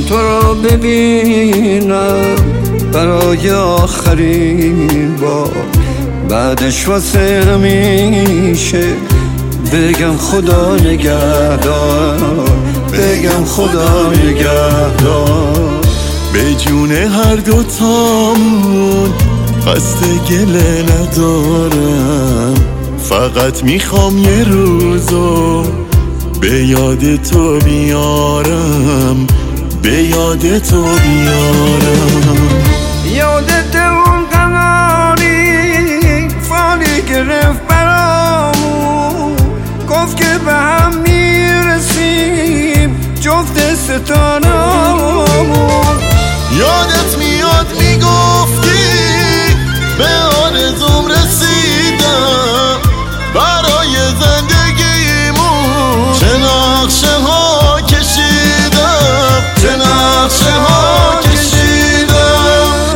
تو رو ببینم برای آخرین بار، بعدش واسه همیشه بگم خدا نگهدار، بگم خدا نگهدار. به جون هر دوتامون قصد گله ندارم، فقط میخوام یه روزو به یاد تو بیارم، به یاد تو بیارم. یادت اون قمری فالی گرفت برامون، گفت که به هم میرسیم جفت ستاره‌مون. یادت میاد میگفتی به آرزوم رسیدم، برای زندگیمون چه نقشه ها کشیدم، چه نقشه ها کشیدم.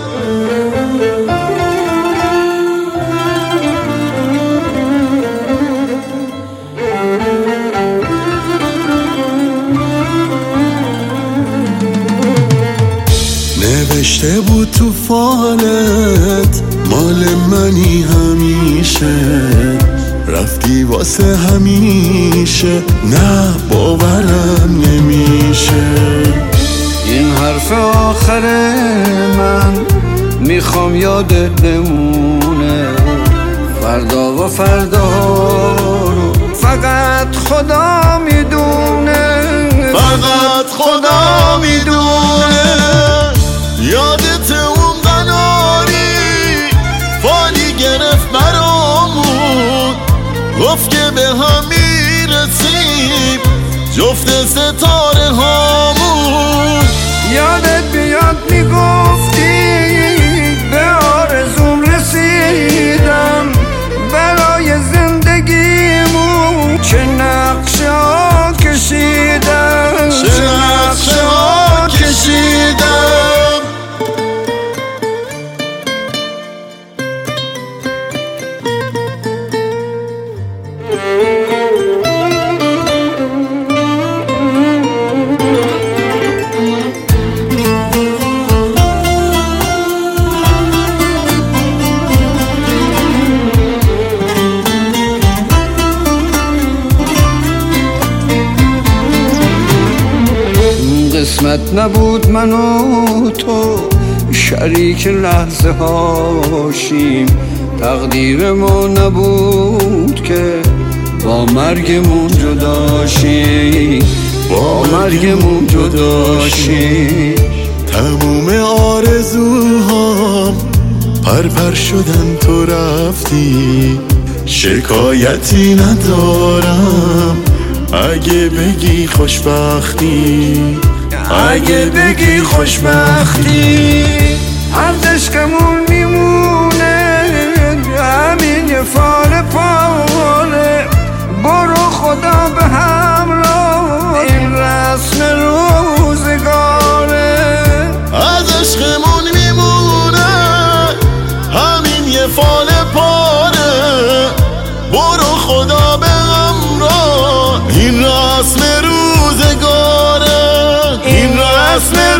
نوشته بود تو فالت مال منی همیشه، رفتی واسه همیشه، نه باورم نمیشه. این حرف آخر من میخوام یادت بمونه، فردا و فردا رو فقط خدا میدونه، فقط خدا میدونه. یادت اون قناری فالی گرفت برامون، گفت که به هم میرسیم جفت ستاره هامون. یادت بیاد میگفتی به آرزوم رسیدم، برای زندگیمون چه نقشه ها کشیدم، چه نقشه ها کشیدم. قسمت نبود من و تو شریک لحظه هاشیم، تقدیر ما نبود که با مرگمون جداشیم، با مرگمون جداشیم. تموم آرزوهام پرپر شدن تو رفتی، شکایتی ندارم اگه بگی خوشبختی، اگه بگی خوشبختی. از عشقمون میمونه همین یه فال پاره، برو خدا به همراه این رسم روزگاره. از عشقمون میمونه همین یه فال پاره، برو خدا به همراه این رسم روزگاره، این رسم